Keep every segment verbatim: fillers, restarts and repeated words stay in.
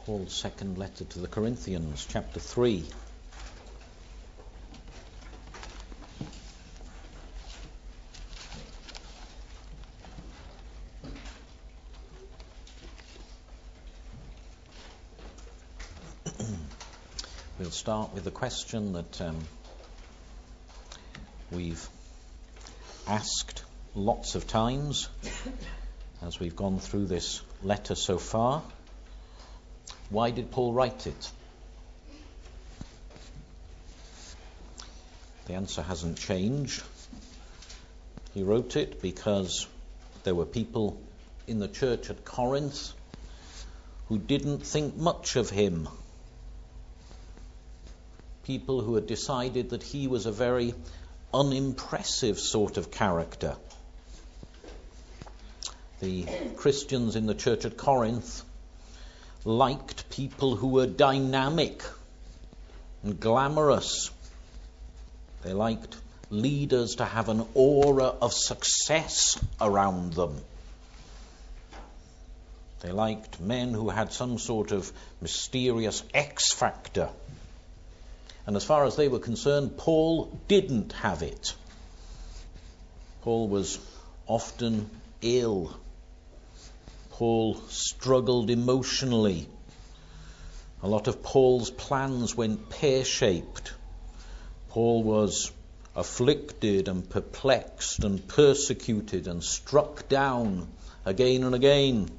Paul's second letter to the Corinthians, chapter three. We'll start with the question that um, we've asked lots of times as we've gone through this letter so far. Why did Paul write it? The answer hasn't changed. He wrote it because there were people in the church at Corinth who didn't think much of him. People who had decided that he was a very unimpressive sort of character. The Christians in the church at Corinth liked people who were dynamic and glamorous. They liked leaders to have an aura of success around them. They liked men who had some sort of mysterious X factor. And as far as they were concerned, Paul didn't have it. Paul was often ill. Paul struggled emotionally. A lot of Paul's plans went pear-shaped. Paul was afflicted and perplexed and persecuted and struck down again and again.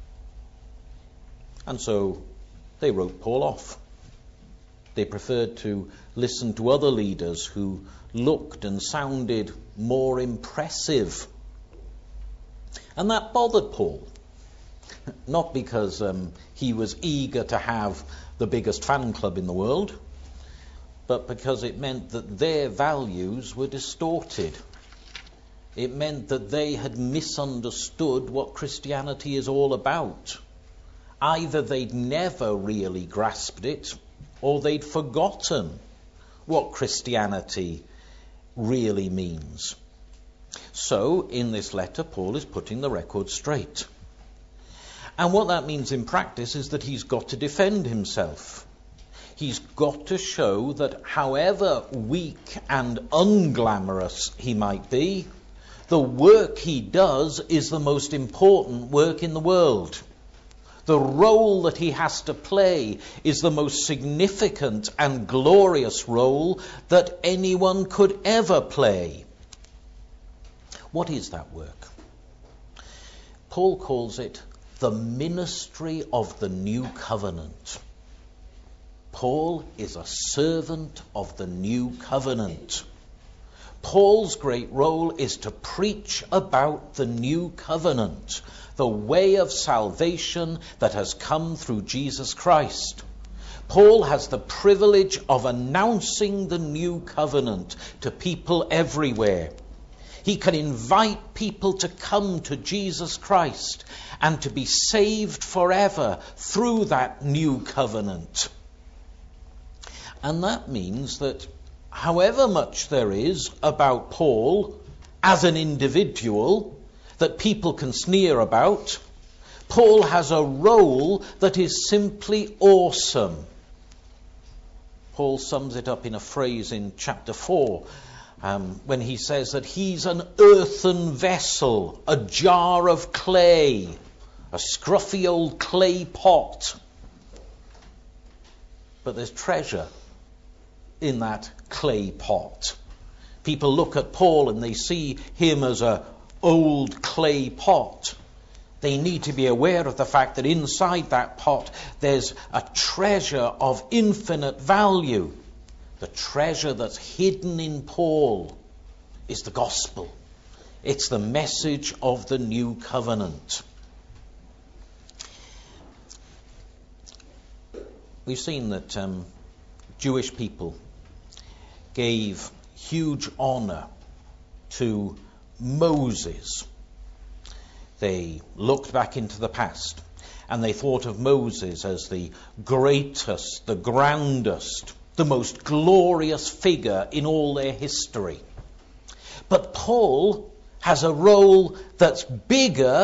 And so they wrote Paul off. They preferred to listen to other leaders who looked and sounded more impressive. And that bothered Paul. Not because um, he was eager to have the biggest fan club in the world, but because it meant that their values were distorted. It meant that they had misunderstood what Christianity is all about. Either they'd never really grasped it, or they'd forgotten what Christianity really means. So, in this letter, Paul is putting the record straight. And what that means in practice is that he's got to defend himself. He's got to show that however weak and unglamorous he might be, the work he does is the most important work in the world. The role that he has to play is the most significant and glorious role that anyone could ever play. What is that work? Paul calls it the ministry of the new covenant. Paul is a servant of the new covenant. Paul's great role is to preach about the new covenant, the way of salvation that has come through Jesus Christ. Paul has the privilege of announcing the new covenant to people everywhere. He can invite people to come to Jesus Christ and to be saved forever through that new covenant. And that means that however much there is about Paul as an individual that people can sneer about, Paul has a role that is simply awesome. Paul sums it up in a phrase in chapter four, um, when he says that he's an earthen vessel, a jar of clay, a scruffy old clay pot. But there's treasure in that clay pot. People look at Paul and they see him as a old clay pot. They need to be aware of the fact that inside that pot there's a treasure of infinite value. The treasure that's hidden in Paul is the gospel. It's the message of the new covenant. We've seen that um, Jewish people gave huge honor to Moses. They looked back into the past and they thought of Moses as the greatest, the grandest, the most glorious figure in all their history. But Paul has a role that's bigger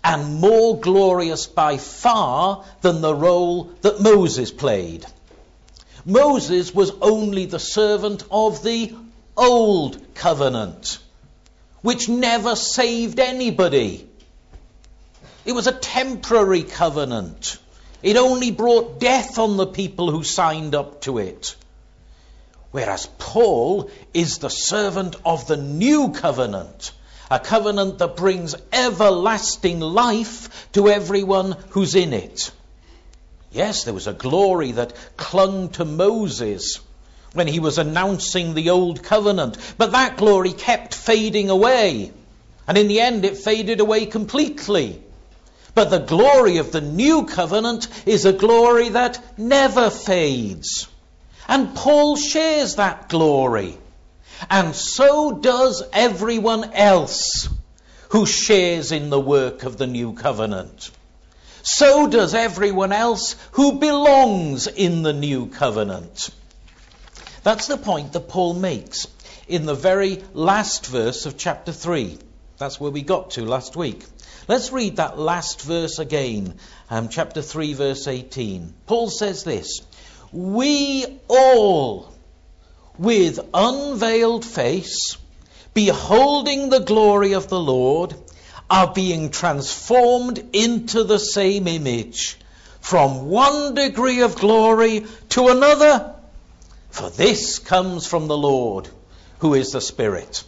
and more glorious by far than the role that Moses played. Moses was only the servant of the old covenant, which never saved anybody. It was a temporary covenant. It only brought death on the people who signed up to it. Whereas Paul is the servant of the new covenant, a covenant that brings everlasting life to everyone who's in it. Yes, there was a glory that clung to Moses when he was announcing the old covenant, but that glory kept fading away, and in the end it faded away completely. But the glory of the new covenant is a glory that never fades. And Paul shares that glory. And so does everyone else who shares in the work of the new covenant. So does everyone else who belongs in the new covenant. That's the point that Paul makes in the very last verse of chapter three. That's where we got to last week. Let's read that last verse again, um, chapter three, verse eighteen. Paul says this, "We all, with unveiled face, beholding the glory of the Lord, are being transformed into the same image, from one degree of glory to another. For this comes from the Lord, who is the Spirit."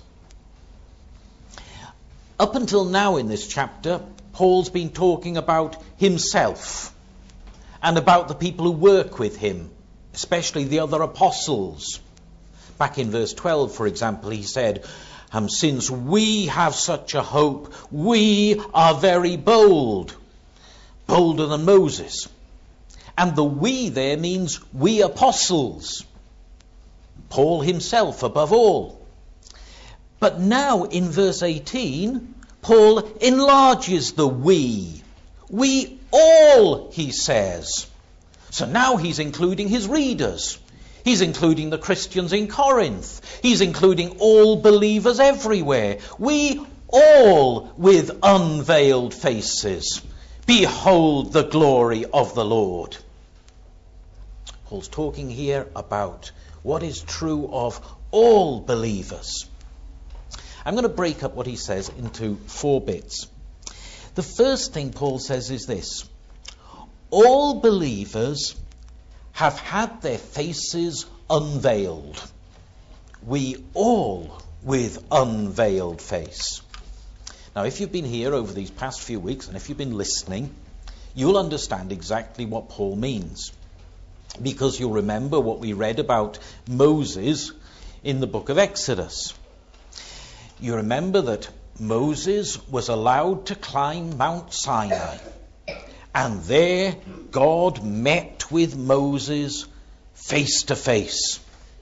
Up until now in this chapter, Paul's been talking about himself and about the people who work with him, especially the other apostles. Back in verse twelve, for example, he said, um, since we have such a hope, we are very bold, bolder than Moses. And the we there means we apostles, Paul himself above all. But now in verse eighteen, Paul enlarges the we. We all, he says. So now he's including his readers. He's including the Christians in Corinth. He's including all believers everywhere. We all, with unveiled faces, behold the glory of the Lord. Paul's talking here about what is true of all believers. I'm going to break up what he says into four bits. The first thing Paul says is this: all believers have had their faces unveiled. We all with unveiled face. Now, if you've been here over these past few weeks, and if you've been listening, you'll understand exactly what Paul means. Because you'll remember what we read about Moses in the book of Exodus. You remember that Moses was allowed to climb Mount Sinai. And there God met with Moses face to face.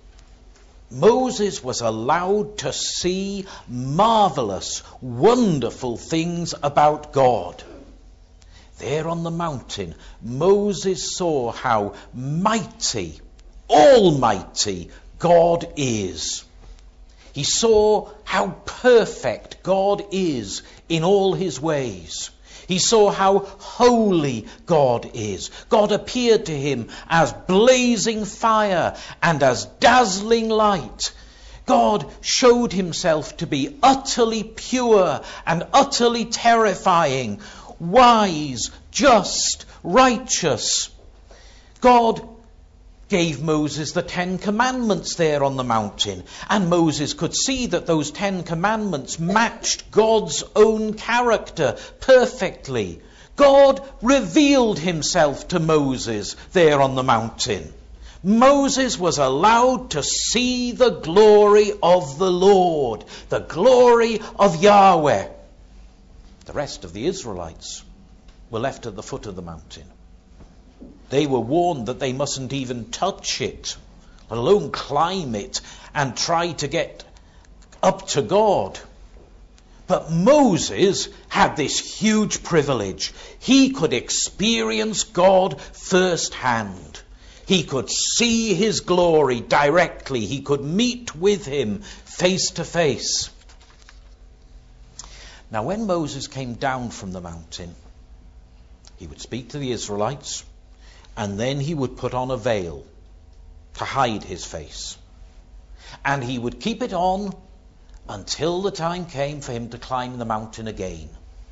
Moses was allowed to see marvelous, wonderful things about God. There on the mountain, Moses saw how mighty, almighty God is. He saw how perfect God is in all his ways. He saw how holy God is. God appeared to him as blazing fire and as dazzling light. God showed himself to be utterly pure and utterly terrifying, wise, just, righteous. God gave Moses the Ten Commandments there on the mountain, and Moses could see that those Ten Commandments matched God's own character perfectly. God revealed himself to Moses there on the mountain. Moses was allowed to see the glory of the Lord, the glory of Yahweh. The rest of the Israelites were left at the foot of the mountain. They were warned that they mustn't even touch it, let alone climb it and try to get up to God. But Moses had this huge privilege. He could experience God firsthand. He could see his glory directly. He could meet with him face to face. Now, when Moses came down from the mountain, he would speak to the Israelites, and then he would put on a veil to hide his face. And he would keep it on until the time came for him to climb the mountain again.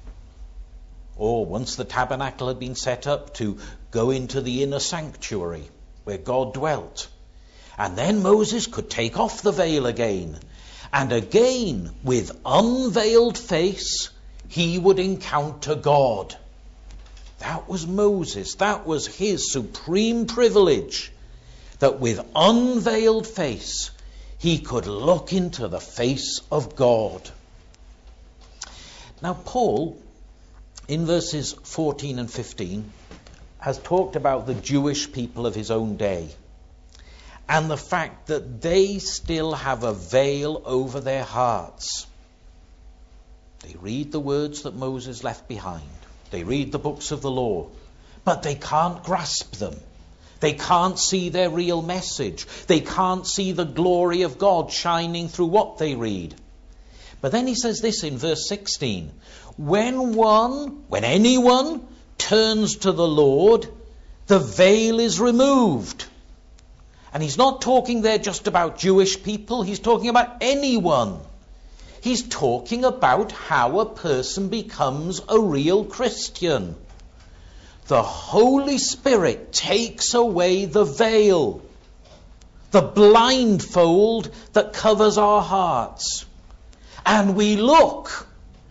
Or once the tabernacle had been set up, to go into the inner sanctuary where God dwelt. And then Moses could take off the veil again. And again, with unveiled face, he would encounter God. That was Moses. That was his supreme privilege. That with unveiled face, he could look into the face of God. Now, Paul, in verses fourteen and fifteen, has talked about the Jewish people of his own day and the fact that they still have a veil over their hearts. They read the words that Moses left behind. They read the books of the law, but they can't grasp them. They can't see their real message. They can't see the glory of God shining through what they read. But then he says this in verse sixteen. When one, when anyone turns to the Lord, the veil is removed. And he's not talking there just about Jewish people. He's talking about anyone. He's talking about how a person becomes a real Christian. The Holy Spirit takes away the veil, the blindfold that covers our hearts. And we look,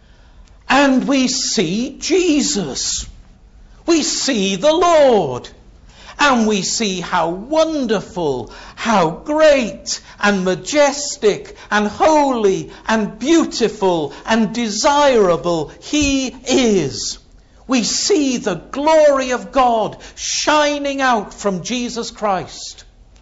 and we see Jesus. We see the Lord. And we see how wonderful, how great and majestic and holy and beautiful and desirable he is. We see the glory of God shining out from Jesus Christ.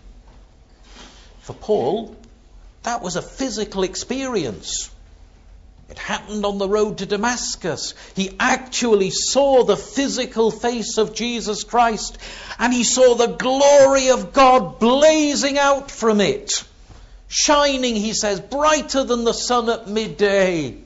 For Paul, that was a physical experience. It happened on the road to Damascus. He actually saw the physical face of Jesus Christ, and he saw the glory of God blazing out from it, shining, he says, brighter than the sun at midday.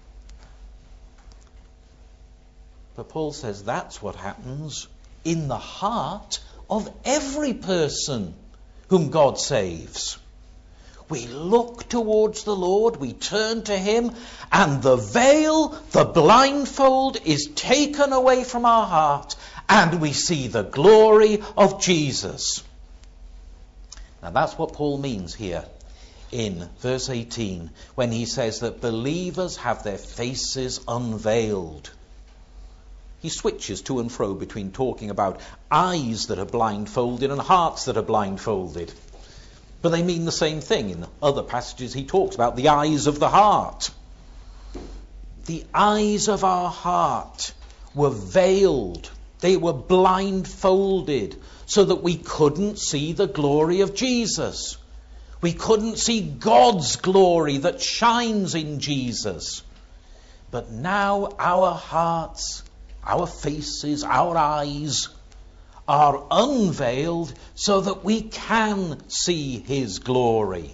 But Paul says that's what happens in the heart of every person whom God saves. We look towards the Lord, we turn to him, and the veil, the blindfold, is taken away from our heart, and we see the glory of Jesus. Now that's what Paul means here in verse eighteen, when he says that believers have their faces unveiled. He switches to and fro between talking about eyes that are blindfolded and hearts that are blindfolded. But they mean the same thing. In other passages he talks about the eyes of the heart. The eyes of our heart were veiled. They were blindfolded so that we couldn't see the glory of Jesus. We couldn't see God's glory that shines in Jesus. But now our hearts, our faces, our eyes are unveiled so that we can see his glory.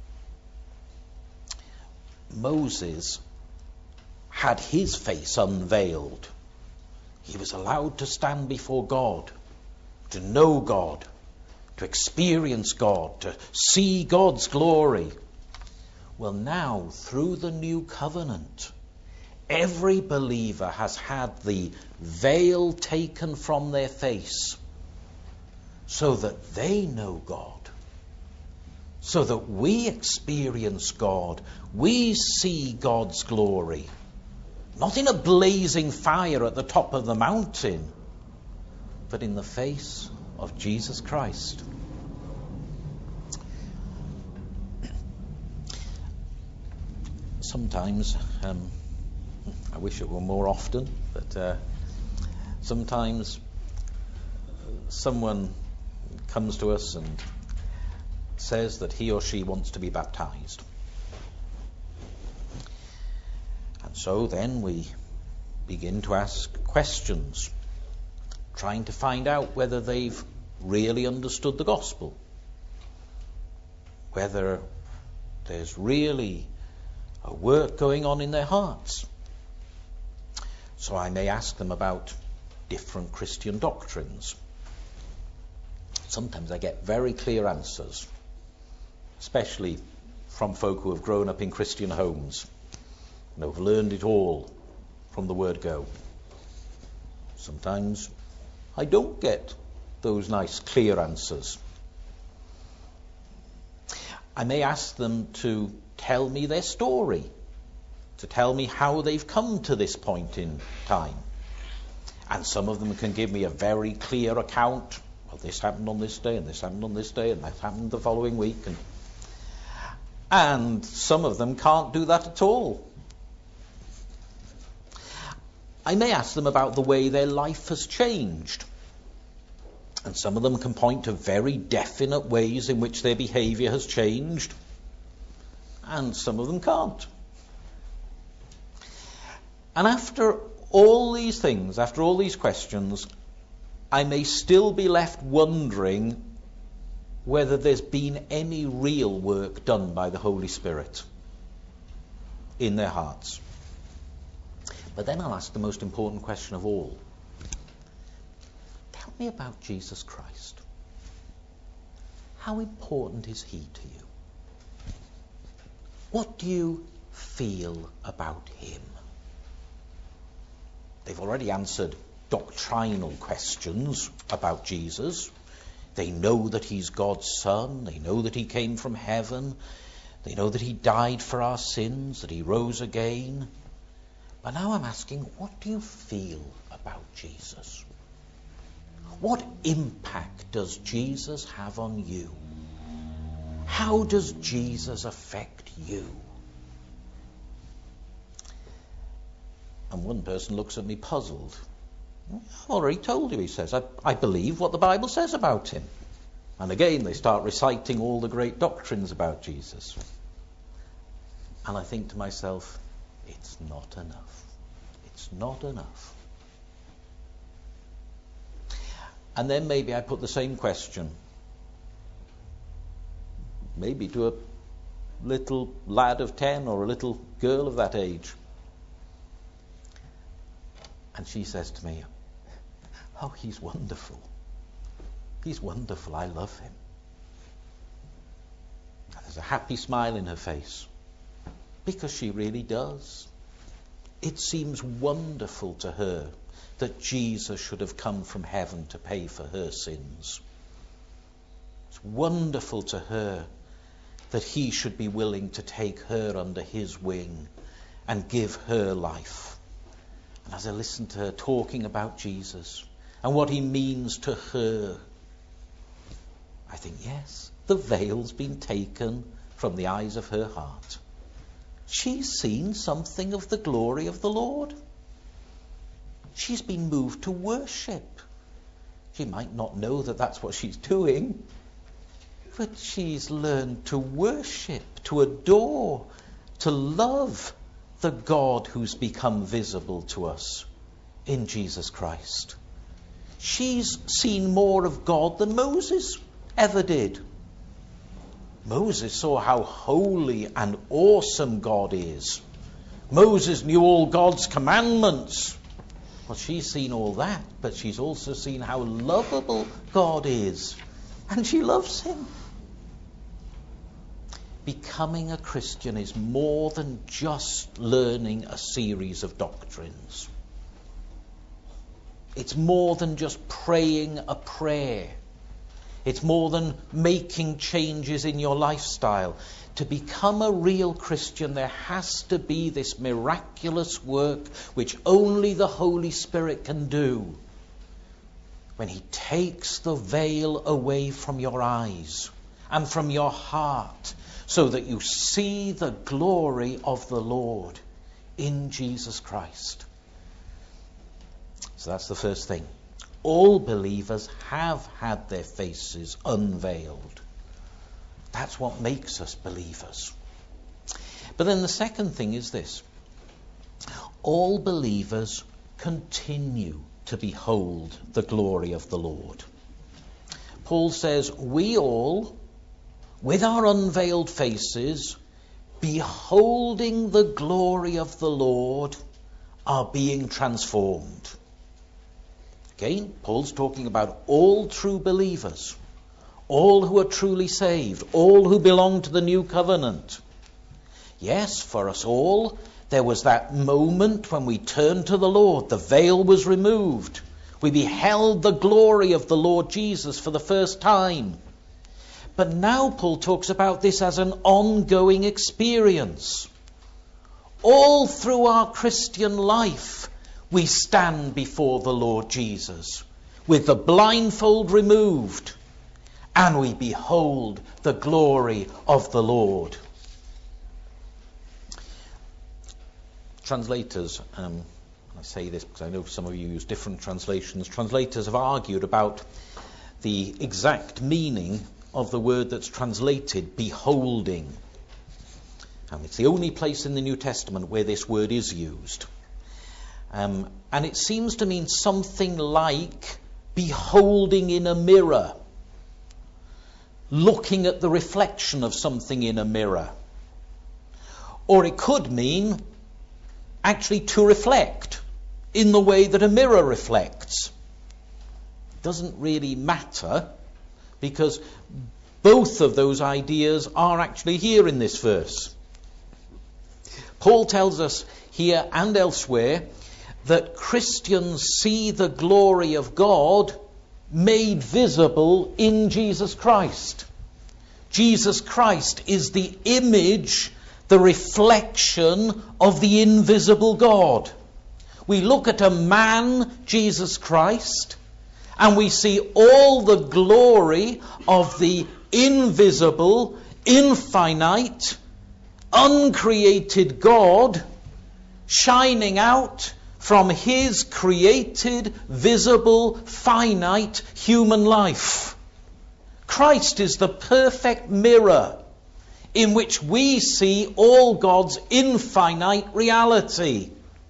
Moses had his face unveiled. He was allowed to stand before God, to know God, to experience God, to see God's glory. Well, now, through the new covenant, every believer has had the veil taken from their face so that they know God, so that we experience God, we see God's glory, not in a blazing fire at the top of the mountain, but in the face of Jesus Christ. Sometimes, um, I wish it were more often, but uh, sometimes someone comes to us and says that he or she wants to be baptized. And so then we begin to ask questions, trying to find out whether they've really understood the gospel, whether there's really a work going on in their hearts. So I may ask them about different Christian doctrines. Sometimes I get very clear answers, especially from folk who have grown up in Christian homes and have learned it all from the word go. Sometimes I don't get those nice clear answers. I may ask them to tell me their story, to tell me how they've come to this point in time. And some of them can give me a very clear account. Well, this happened on this day, and this happened on this day, and that happened the following week. And, and some of them can't do that at all. I may ask them about the way their life has changed. And some of them can point to very definite ways in which their behaviour has changed. And some of them can't. And after all these things, after all these questions, I may still be left wondering whether there's been any real work done by the Holy Spirit in their hearts. But then I'll ask the most important question of all. Tell me about Jesus Christ. How important is he to you? What do you feel about him? They've already answered doctrinal questions about Jesus. They know that he's God's Son. They know that he came from heaven. They know that he died for our sins, that he rose again. But now I'm asking, what do you feel about Jesus? What impact does Jesus have on you? How does Jesus affect you? And one person looks at me puzzled. I've already told you, he says. I, I believe what the Bible says about him. And again, they start reciting all the great doctrines about Jesus. And I think to myself, it's not enough. It's not enough. And then maybe I put the same question, maybe to a little lad of ten or a little girl of that age. And she says to me, oh, he's wonderful. He's wonderful. I love him. And there's a happy smile in her face, because she really does. It seems wonderful to her that Jesus should have come from heaven to pay for her sins. It's wonderful to her that he should be willing to take her under his wing and give her life. And as I listen to her talking about Jesus and what he means to her, I think, yes, the veil's been taken from the eyes of her heart. She's seen something of the glory of the Lord. She's been moved to worship. She might not know that that's what she's doing, but she's learned to worship, to adore, to love the God who's become visible to us in Jesus Christ. She's seen more of God than Moses ever did. Moses saw how holy and awesome God is. Moses knew all God's commandments. Well, she's seen all that, but she's also seen how lovable God is. And she loves him. Becoming a Christian is more than just learning a series of doctrines. It's more than just praying a prayer. It's more than making changes in your lifestyle. To become a real Christian, there has to be this miraculous work which only the Holy Spirit can do. When he takes the veil away from your eyes and from your heart, so that you see the glory of the Lord in Jesus Christ. So that's the first thing. All believers have had their faces unveiled. That's what makes us believers. But then the second thing is this. All believers continue to behold the glory of the Lord. Paul says, we all, with our unveiled faces, beholding the glory of the Lord, are being transformed. Again, Paul's talking about all true believers, all who are truly saved, all who belong to the new covenant. Yes, for us all, there was that moment when we turned to the Lord. The veil was removed. We beheld the glory of the Lord Jesus for the first time. But now Paul talks about this as an ongoing experience. All through our Christian life, we stand before the Lord Jesus with the blindfold removed, and we behold the glory of the Lord. Translators, um, I say this because I know some of you use different translations, translators have argued about the exact meaning of the word that's translated beholding. Um, it's the only place in the New Testament where this word is used. Um, and it seems to mean something like beholding in a mirror, looking at the reflection of something in a mirror. Or it could mean actually to reflect in the way that a mirror reflects. It doesn't really matter, because both of those ideas are actually here in this verse. Paul tells us here and elsewhere that Christians see the glory of God made visible in Jesus Christ. Jesus Christ is the image, the reflection of the invisible God. We look at a man, Jesus Christ, and we see all the glory of the invisible, infinite, uncreated God shining out from his created, visible, finite human life. Christ is the perfect mirror in which we see all God's infinite reality.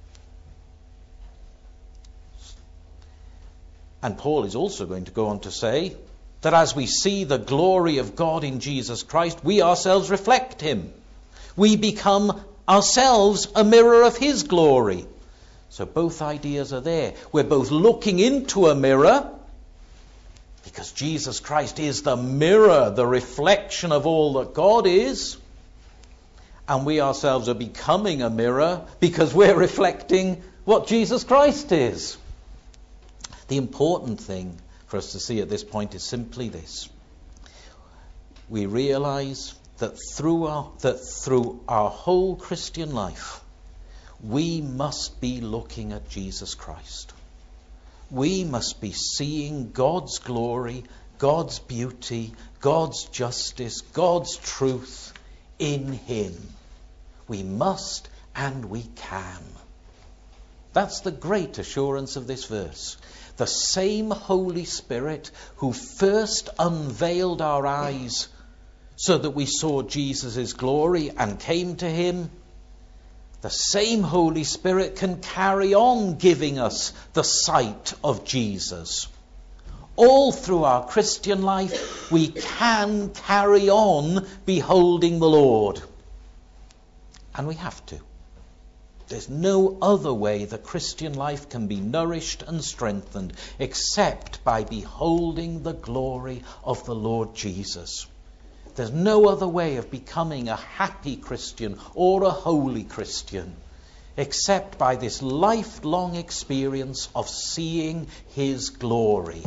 And Paul is also going to go on to say that as we see the glory of God in Jesus Christ, we ourselves reflect him. We become ourselves a mirror of his glory. So both ideas are there. We're both looking into a mirror, because Jesus Christ is the mirror, the reflection of all that God is. And we ourselves are becoming a mirror because we're reflecting what Jesus Christ is. The important thing for us to see at this point is simply this. We realize that through our, that through our whole Christian life, we must be looking at Jesus Christ. We must be seeing God's glory, God's beauty, God's justice, God's truth in him. We must and we can. That's the great assurance of this verse. The same Holy Spirit who first unveiled our eyes so that we saw Jesus' glory and came to him, the same Holy Spirit can carry on giving us the sight of Jesus. All through our Christian life, we can carry on beholding the Lord. And we have to. There's no other way the Christian life can be nourished and strengthened except by beholding the glory of the Lord Jesus. There's no other way of becoming a happy Christian or a holy Christian except by this lifelong experience of seeing his glory.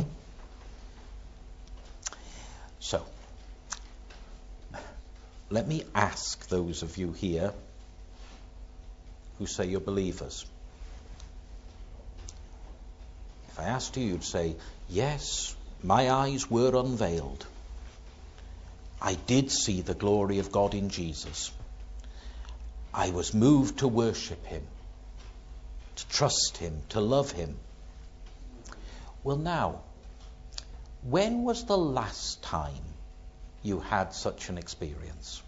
So, let me ask those of you here who say you're believers. If I asked you, you'd say, yes, my eyes were unveiled. I did see the glory of God in Jesus. I was moved to worship him, to trust him, to love him. Well, now, when was the last time you had such an experience?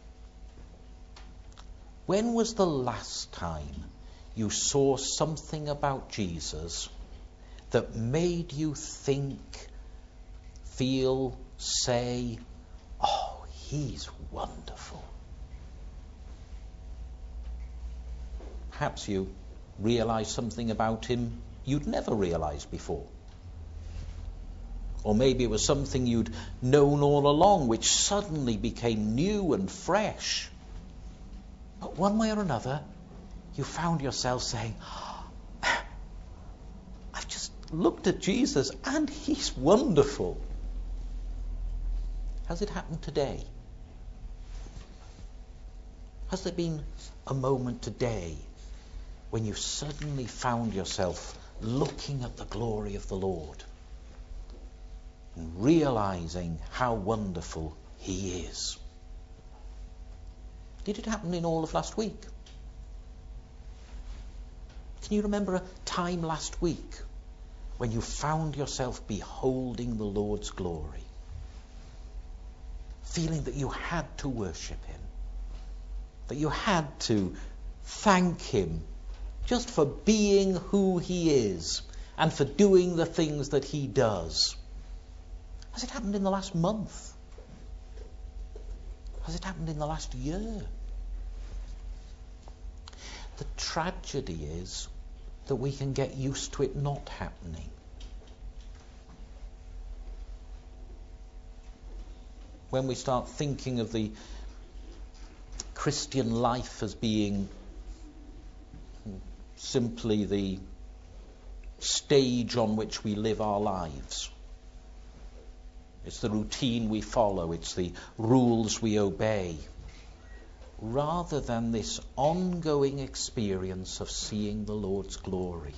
When was the last time you saw something about Jesus that made you think, feel, say, oh, he's wonderful? Perhaps you realize something about him you'd never realized before. Or maybe it was something you'd known all along, which suddenly became new and fresh. But one way or another, you found yourself saying, I've just looked at Jesus and he's wonderful. Has it happened today? Has there been a moment today when you suddenly found yourself looking at the glory of the Lord and realizing how wonderful he is? Did it happen in all of last week? Can you remember a time last week when you found yourself beholding the Lord's glory, feeling that you had to worship him, that you had to thank him just for being who he is and for doing the things that he does? Has it happened in the last month? Has it happened in the last year? The tragedy is that we can get used to it not happening. When we start thinking of the Christian life as being simply the stage on which we live our lives, it's the routine we follow, it's the rules we obey, rather than this ongoing experience of seeing the Lord's glory.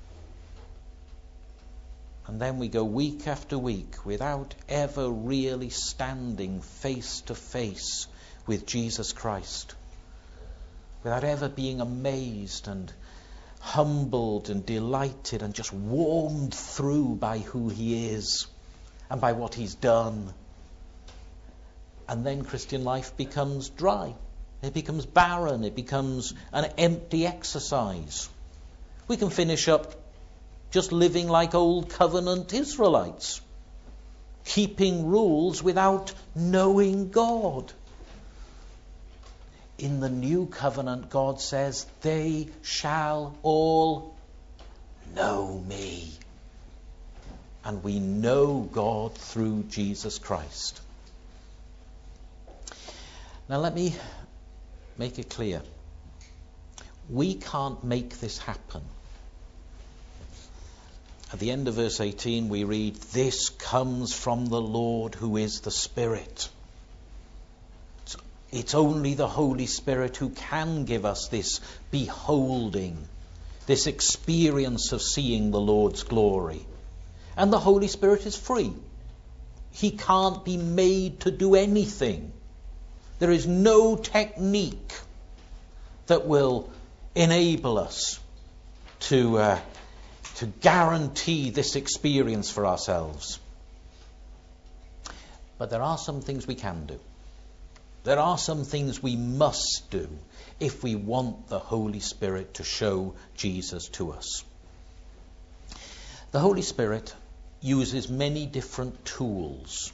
And then we go week after week without ever really standing face to face with Jesus Christ, without ever being amazed and humbled and delighted and just warmed through by who he is and by what he's done. And then Christian life becomes dry. It becomes barren. It becomes an empty exercise. We can finish up just living like old covenant Israelites, keeping rules without knowing God. In the new covenant, God says, they shall all know me. And we know God through Jesus Christ. Now let me make it clear. We can't make this happen. At the end of verse eighteen we read, this comes from the Lord who is the Spirit. It's, it's only the Holy Spirit who can give us this beholding, this experience of seeing the Lord's glory. And the Holy Spirit is free. He can't be made to do anything. There is no technique that will enable us to uh, to guarantee this experience for ourselves. But there are some things we can do. There are some things we must do if we want the Holy Spirit to show Jesus to us. The Holy Spirit uses many different tools,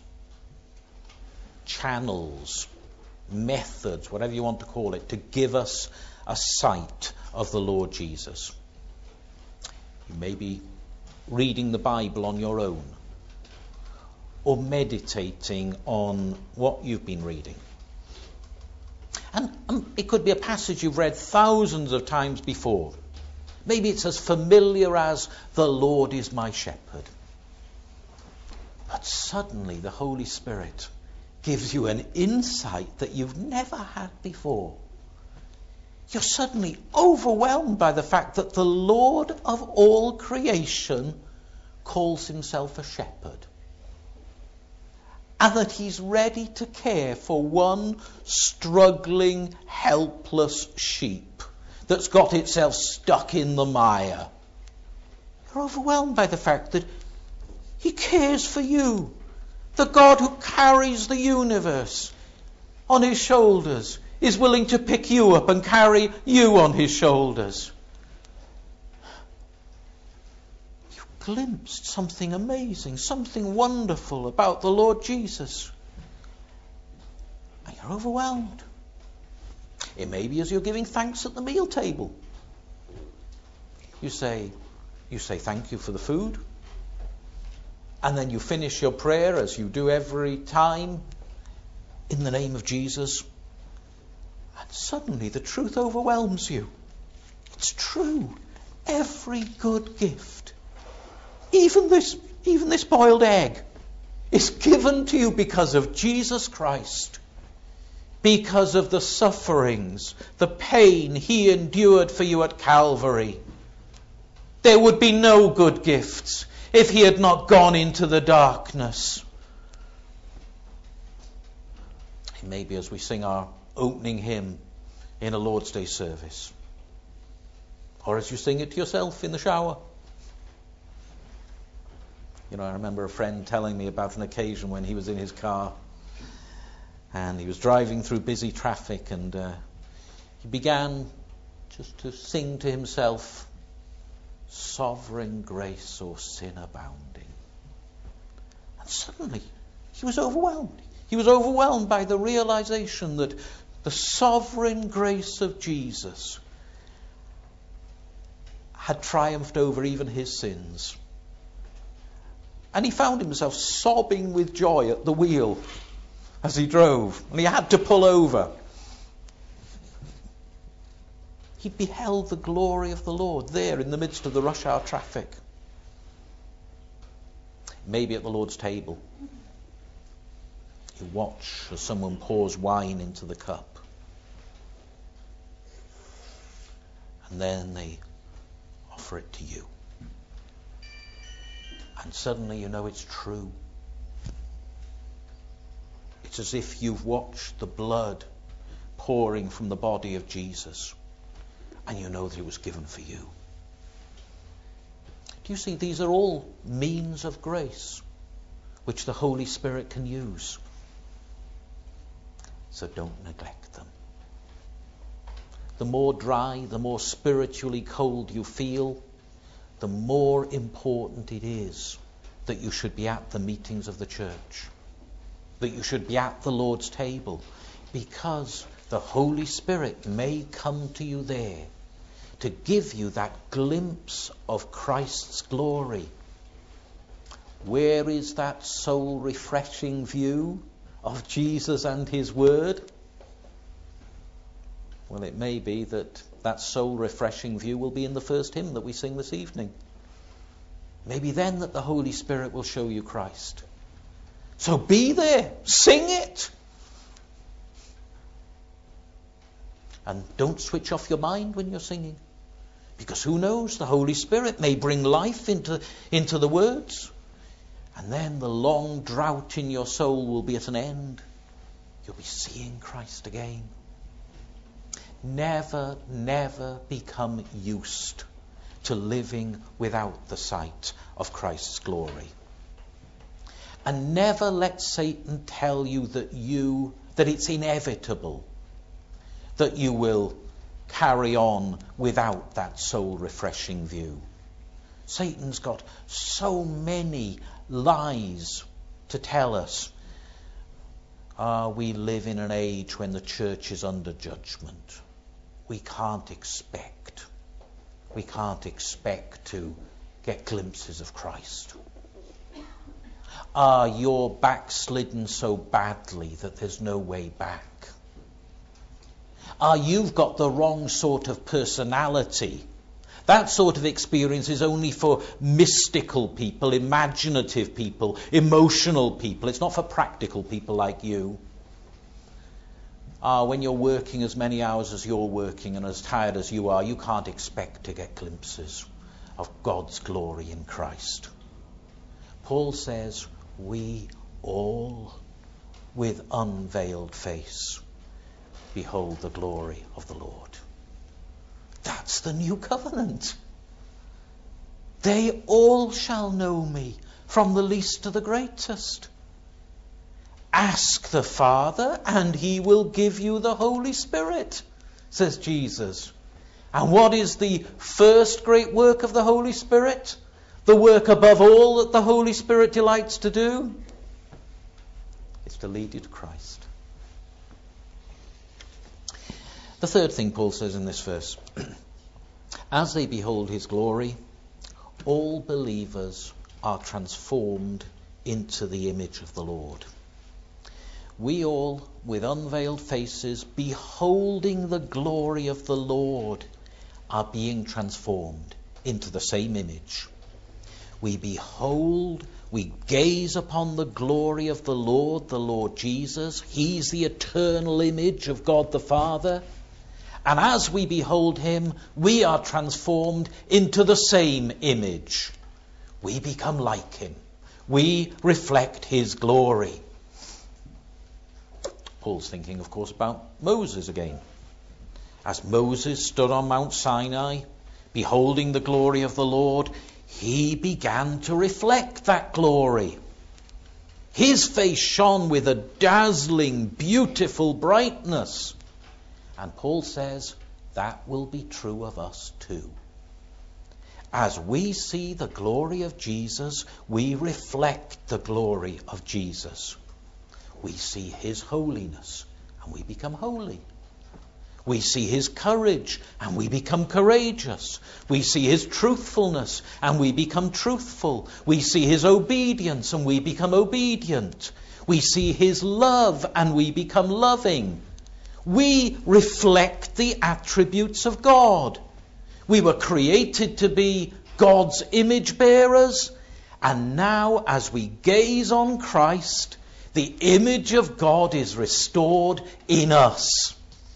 channels, methods, whatever you want to call it, to give us a sight of the Lord Jesus. You may be reading the Bible on your own, or meditating on what you've been reading. And um, it could be a passage you've read thousands of times before. Maybe it's as familiar as the Lord is my shepherd. But suddenly the Holy Spirit gives you an insight that you've never had before. You're suddenly overwhelmed by the fact that the Lord of all creation calls himself a shepherd. And that he's ready to care for one struggling, helpless sheep that's got itself stuck in the mire. You're overwhelmed by the fact that he cares for you. The God who carries the universe on his shoulders is willing to pick you up and carry you on his shoulders. You've glimpsed something amazing, something wonderful about the Lord Jesus. And you're overwhelmed. It may be as you're giving thanks at the meal table. You say, you say thank you for the food. And then you finish your prayer, as you do every time, in the name of Jesus. And suddenly the truth overwhelms you. It's true. Every good gift, even this, even this boiled egg, is given to you because of Jesus Christ. Because of the sufferings, the pain he endured for you at Calvary. There would be no good gifts if he had not gone into the darkness. Maybe as we sing our opening hymn in a Lord's Day service, or as you sing it to yourself in the shower. You know, I remember a friend telling me about an occasion when he was in his car and he was driving through busy traffic, and uh, he began just to sing to himself, "Sovereign grace or sin abounding." And suddenly he was overwhelmed. He was overwhelmed by the realization that the sovereign grace of Jesus had triumphed over even his sins. And he found himself sobbing with joy at the wheel as he drove, and he had to pull over. He beheld the glory of the Lord there in the midst of the rush hour traffic. Maybe at the Lord's table, you watch as someone pours wine into the cup, and then they offer it to you. And suddenly you know it's true. It's as if you've watched the blood pouring from the body of Jesus, and you know that it was given for you. Do you see, these are all means of grace which the Holy Spirit can use. So don't neglect them. The more dry, the more spiritually cold you feel, the more important it is that you should be at the meetings of the church, that you should be at the Lord's table, because the Holy Spirit may come to you there to give you that glimpse of Christ's glory. Where is that soul-refreshing view of Jesus and his word? Well, it may be that that soul-refreshing view will be in the first hymn that we sing this evening. Maybe then that the Holy Spirit will show you Christ. So be there, sing it. And don't switch off your mind when you're singing, because who knows, the Holy Spirit may bring life into, into the words, and then the long drought in your soul will be at an end. You'll be seeing Christ again. Never, never become used to living without the sight of Christ's glory. And never let Satan tell you that you that it's inevitable that you will carry on without that soul-refreshing view. Satan's got so many lies to tell us. Ah, we live in an age when the church is under judgment. We can't expect. We can't expect to get glimpses of Christ. Ah, you're backslidden so badly that there's no way back. Ah, you've got the wrong sort of personality. That sort of experience is only for mystical people, imaginative people, emotional people. It's not for practical people like you. Ah, when you're working as many hours as you're working and as tired as you are, you can't expect to get glimpses of God's glory in Christ. Paul says, we all, with unveiled face, behold the glory of the Lord. That's the new covenant. They all shall know me, from the least to the greatest. Ask the Father, and he will give you the Holy Spirit, says Jesus. And what is the first great work of the Holy Spirit? The work above all that the Holy Spirit delights to do? It's to lead you to Christ. The third thing Paul says in this verse, As they behold his glory, all believers are transformed into the image of the Lord. We all, with unveiled faces, beholding the glory of the Lord, are being transformed into the same image. We behold, we gaze upon the glory of the Lord, the Lord Jesus. He's the eternal image of God the Father. And as we behold him, we are transformed into the same image. We become like him. We reflect his glory. Paul's thinking, of course, about Moses again. As Moses stood on Mount Sinai, beholding the glory of the Lord, he began to reflect that glory. His face shone with a dazzling, beautiful brightness. And Paul says that will be true of us too. As we see the glory of Jesus, we reflect the glory of Jesus. We see his holiness and we become holy. We see his courage and we become courageous. We see his truthfulness and we become truthful. We see his obedience and we become obedient. We see his love and we become loving. We reflect the attributes of God. We were created to be God's image bearers, and now as we gaze on Christ, the image of God is restored in us.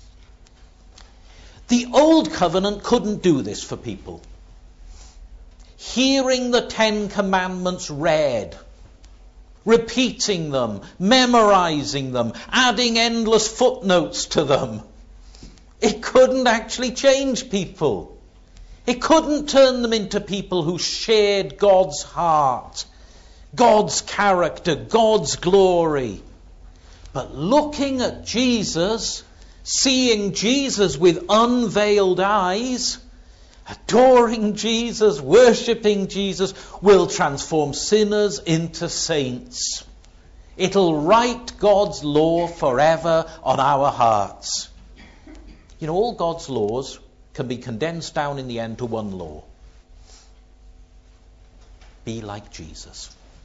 The old covenant couldn't do this for people. Hearing the Ten Commandments read, repeating them, memorizing them, adding endless footnotes to them, it couldn't actually change people. It couldn't turn them into people who shared God's heart, God's character, God's glory. But looking at Jesus, seeing Jesus with unveiled eyes, adoring Jesus, worshipping Jesus, will transform sinners into saints. It'll write God's law forever on our hearts. You know, all God's laws can be condensed down in the end to one law. Be like Jesus.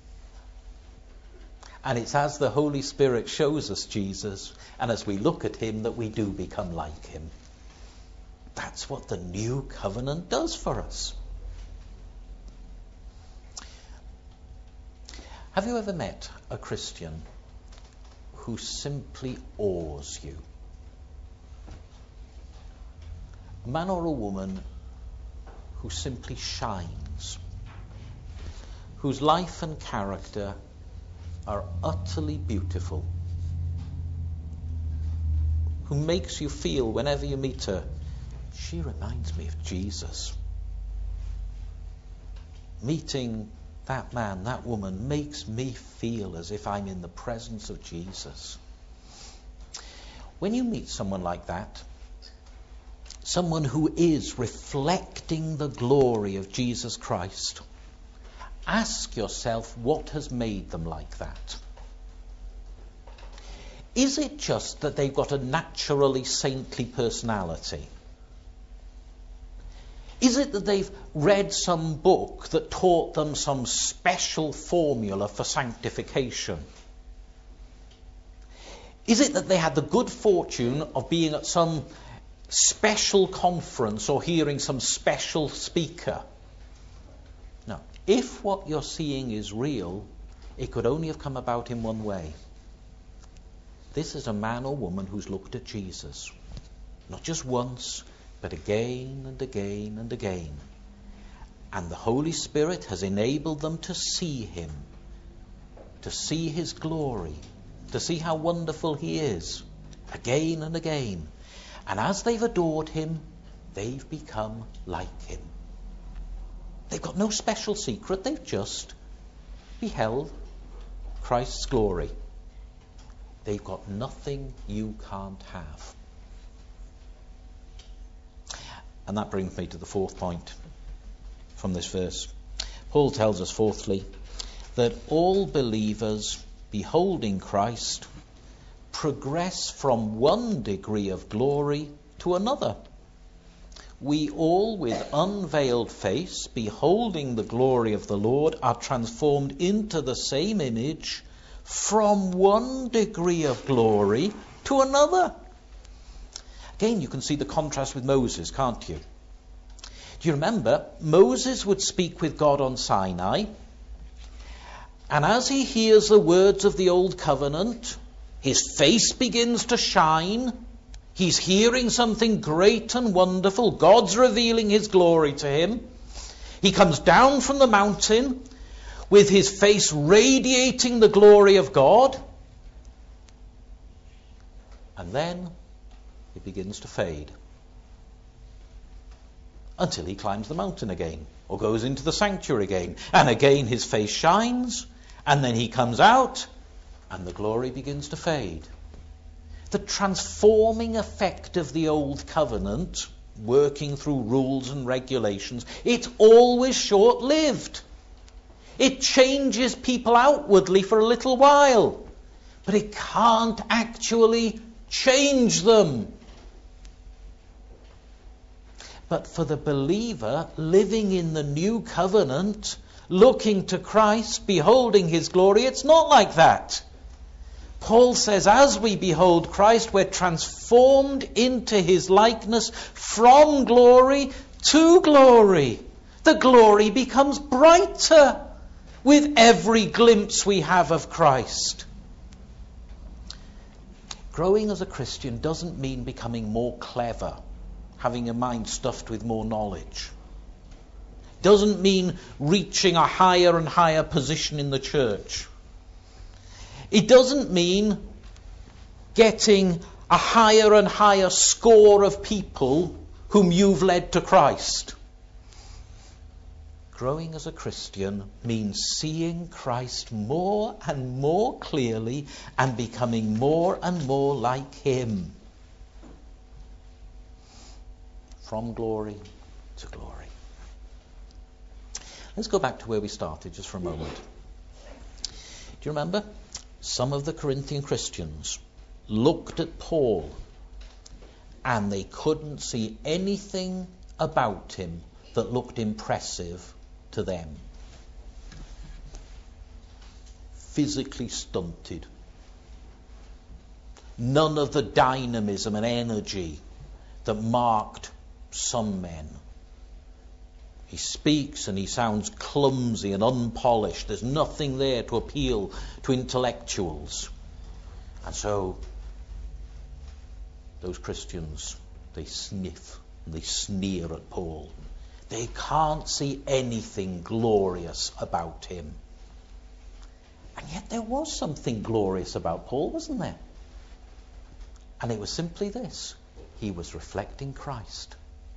And it's as the Holy Spirit shows us Jesus, and as we look at him, that we do become like him. That's what the new covenant does for us. Have you ever met a Christian who simply awes you? A man or a woman who simply shines, whose life and character are utterly beautiful, who makes you feel whenever you meet her, she reminds me of Jesus. Meeting that man, that woman, makes me feel as if I'm in the presence of Jesus. When you meet someone like that, someone who is reflecting the glory of Jesus Christ, ask yourself what has made them like that. Is it just that they've got a naturally saintly personality? Is it that they've read some book that taught them some special formula for sanctification? Is it that they had the good fortune of being at some special conference or hearing some special speaker? No. If what you're seeing is real, it could only have come about in one way. This is a man or woman who's looked at Jesus. Not just once, but again and again and again. And the Holy Spirit has enabled them to see him, to see his glory, to see how wonderful he is, again and again. And as they've adored him, they've become like him. They've got no special secret, they've just beheld Christ's glory. They've got nothing you can't have. And that brings me to the fourth point from this verse. Paul tells us, fourthly, that all believers beholding Christ progress from one degree of glory to another. we all with unveiled face, beholding the glory of the Lord, are transformed into the same image from one degree of glory to another. Again, you can see the contrast with Moses, can't you? Do you remember? Moses would speak with God on Sinai, and as he hears the words of the Old Covenant, his face begins to shine. He's hearing something great and wonderful. God's revealing his glory to him. He comes down from the mountain with his face radiating the glory of God. And then it begins to fade until he climbs the mountain again or goes into the sanctuary again. And again his face shines, and then he comes out and the glory begins to fade. The transforming effect of the Old Covenant, working through rules and regulations, it's always short-lived. It changes people outwardly for a little while, but it can't actually change them. But for the believer living in the new covenant, looking to Christ, beholding his glory, it's not like that. Paul says, as we behold Christ, we're transformed into his likeness from glory to glory. The glory becomes brighter with every glimpse we have of Christ. Growing as a Christian doesn't mean becoming more clever, having a mind stuffed with more knowledge. Doesn't mean reaching a higher and higher position in the church. It doesn't mean getting a higher and higher score of people whom you've led to Christ. Growing as a Christian means seeing Christ more and more clearly and becoming more and more like him. From glory to glory. Let's go back to where we started just for a moment. Do you remember? Some of the Corinthian Christians looked at Paul and they couldn't see anything about him that looked impressive to them. Physically stunted. None of the dynamism and energy that marked some men. He speaks and he sounds clumsy and unpolished. There's nothing there to appeal to intellectuals. And so those Christians, they sniff and they sneer at Paul. They can't see anything glorious about him. And yet there was something glorious about Paul, wasn't there? And it was simply this: he was reflecting Christ.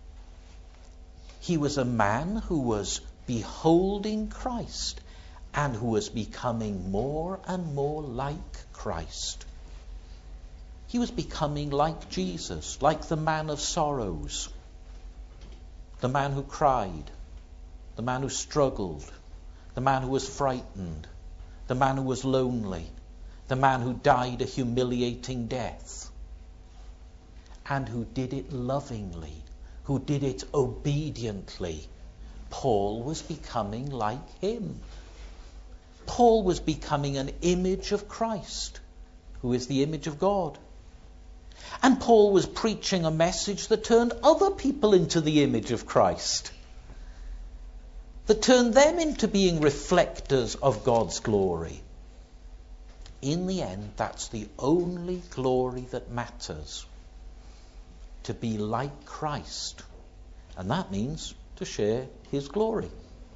He was a man who was beholding Christ and who was becoming more and more like Christ. He was becoming like Jesus, like the man of sorrows, the man who cried, the man who struggled, the man who was frightened, the man who was lonely, the man who died a humiliating death, and who did it lovingly, who did it obediently. Paul was becoming like him. Paul was becoming an image of Christ, who is the image of God. And Paul was preaching a message that turned other people into the image of Christ, that turned them into being reflectors of God's glory. In the end, that's the only glory that matters. To be like Christ. And that means to share his glory.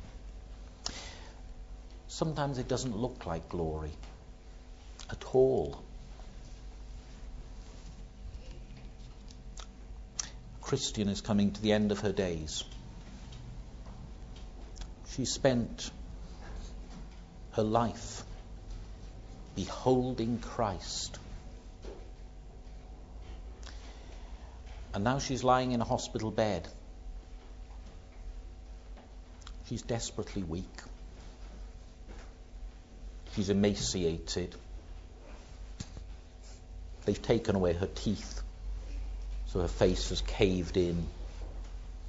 Sometimes it doesn't look like glory at all. A Christian is coming to the end of her days. She spent her life beholding Christ. And now she's lying in a hospital bed. She's desperately weak. She's emaciated. They've taken away her teeth, so her face has caved in.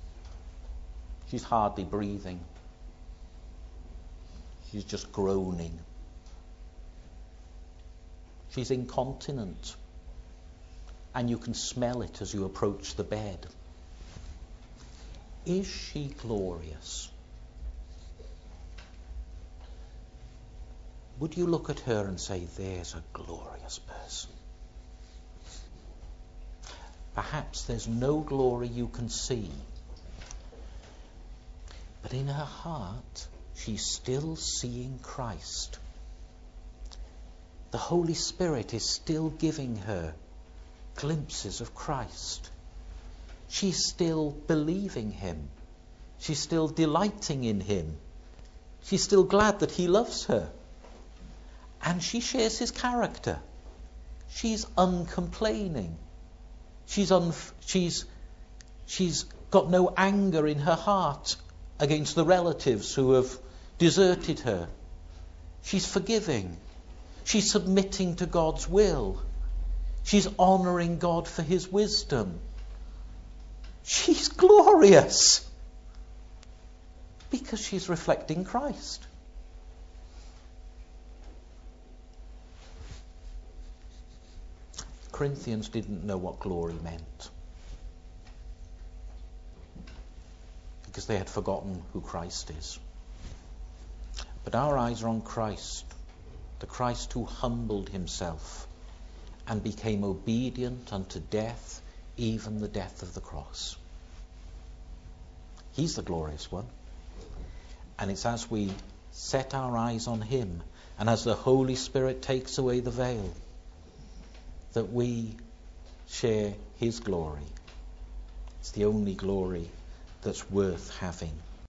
She's hardly breathing. She's just groaning. She's incontinent. And you can smell it as you approach the bed. Is she glorious? Would you look at her and say, there's a glorious person? Perhaps there's no glory you can see. But in her heart, she's still seeing Christ. The Holy Spirit is still giving her glimpses of Christ. She's still believing him. She's still delighting in him. She's still glad that he loves her. And she shares his character. She's uncomplaining. She's un- she's she's got no anger in her heart against the relatives who have deserted her. She's forgiving. She's submitting to God's will. She's honouring God for his wisdom. She's glorious because she's reflecting Christ. Corinthians didn't know what glory meant because they had forgotten who Christ is. But our eyes are on Christ, the Christ who humbled himself and became obedient unto death, even the death of the cross. He's the glorious one. And it's as we set our eyes on him and as the Holy Spirit takes away the veil that we share his glory. It's the only glory that's worth having.